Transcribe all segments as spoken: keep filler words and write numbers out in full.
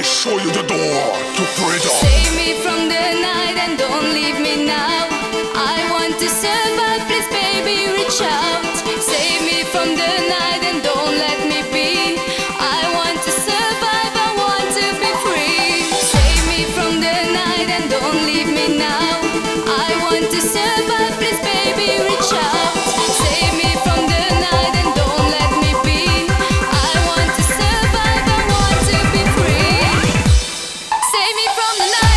I show you the door to freedom. Save me from the night and don't leave me now. I want to survive, please baby reach out. Save me from the night and don't let me be. I want to survive, I want to be free. Save me from the night and don't leave me now. I want to survive, please baby reach out. Save me from the night and don't let me be. I want to survive, I want to be free. Save me from the night.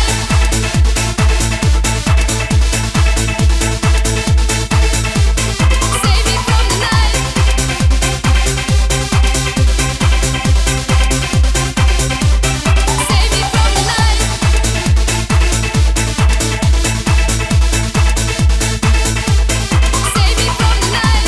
Save me from the night. Save me from the night. Save me from the night.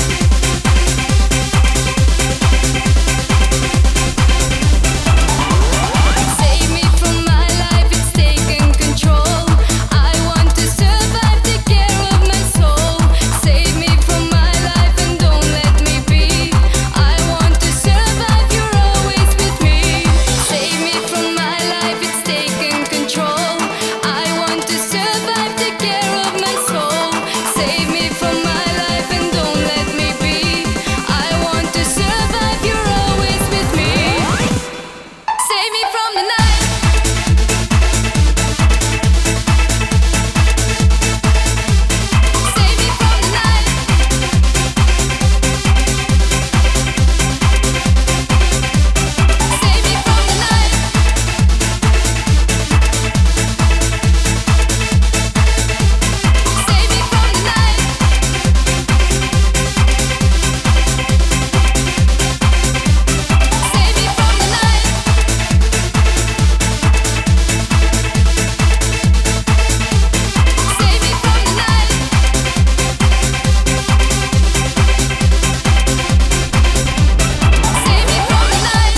Save me from my life, it's taking control. I want to survive, take care of my soul. Save me from my life and don't let me be. I want to survive, you're always with me. Save me from my life, it's taking control. I want to survive, take care of my soul. Save me from my life and don't let me be. I want to survive, you're always with me. Save me from the night. Save me from the night. Save me from the night. Save me from the night. Save me from the night. Save me from the night. Save me from the night.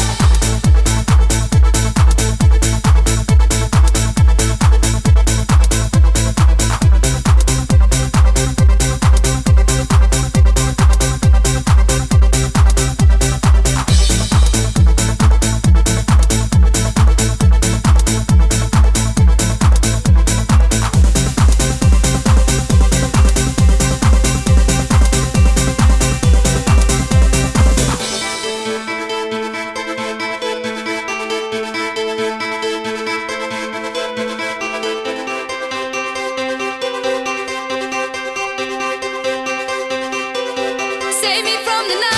Save me from the night.